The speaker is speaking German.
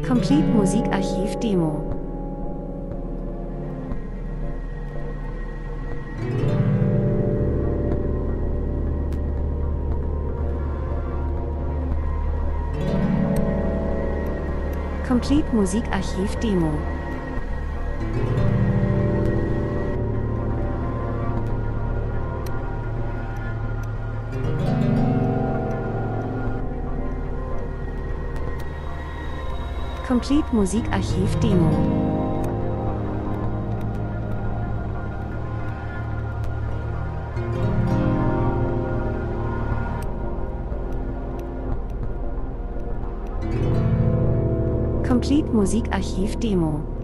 Complete Musikarchiv Demo. Complete Musikarchiv Demo. Complete Musikarchiv Demo. Complete Musikarchiv Demo.